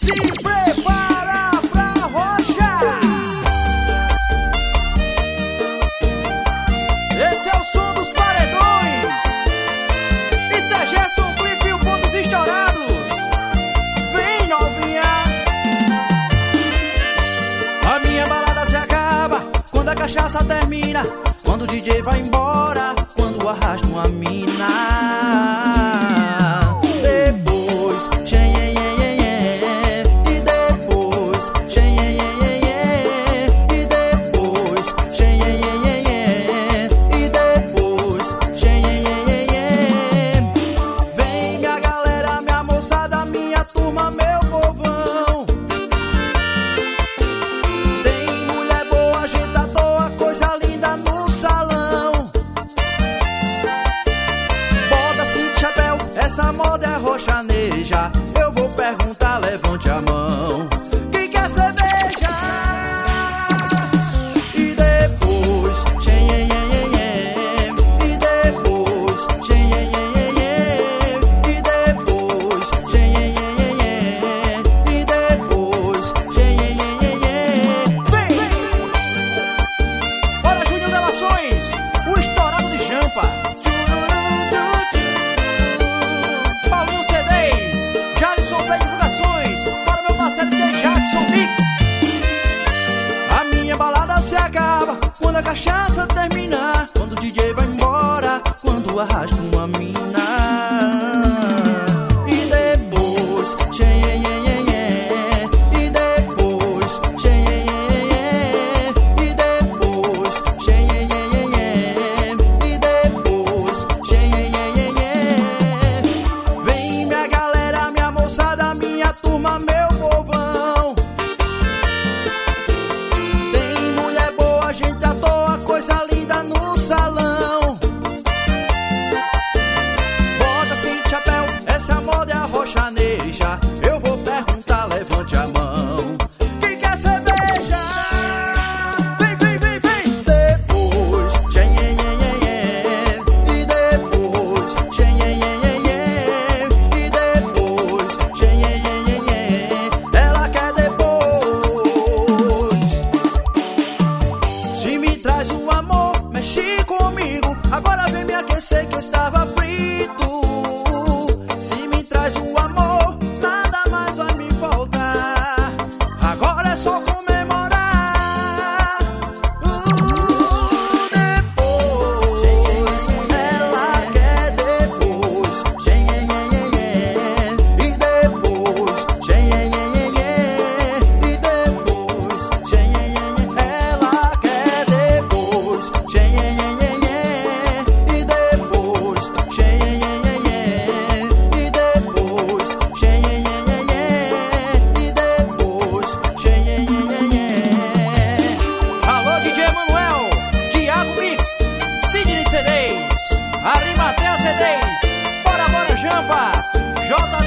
Cachaça termina quando o DJ vai embora, quando arrasta uma mina. Depois, e depois, e depois, e depois, vem minha galera, minha moçada, minha turma, meu povão. Essa moda é roxaneja. Eu vou perguntar, levante a mão. Quem quer cerveja? E depois, e depois, e depois, e depois, vem! Bora, Júnior Gravações, o estourado de Jampa. Quando a cachaça terminar, quando o DJ vai embora, quando arrasta uma mina. E depois, e depois, e depois, e depois, vem minha galera, minha moçada, minha turma, meu povão. Gente à toa, coisa linda no salão. Bota assim de chapéu, essa moda é a roxaneja. Eu vou perguntar, levante a mão. Quem quer cerveja? Vem, vem, vem, vem! Depois, e depois, e depois, ela quer depois. Se me traz o amor, mexe comigo. Agora vem me aquecer que eu estava frito. Se me traz o amor, nada mais vai me faltar. Agora é só comemorar. Depois, ela quer depois. E depois, e depois, ela quer depois, e depois, e depois, alô, DJ Manuel, Thiago Mix, Sidney CDs, Arimatea CDs, bora, bora, Jampa, J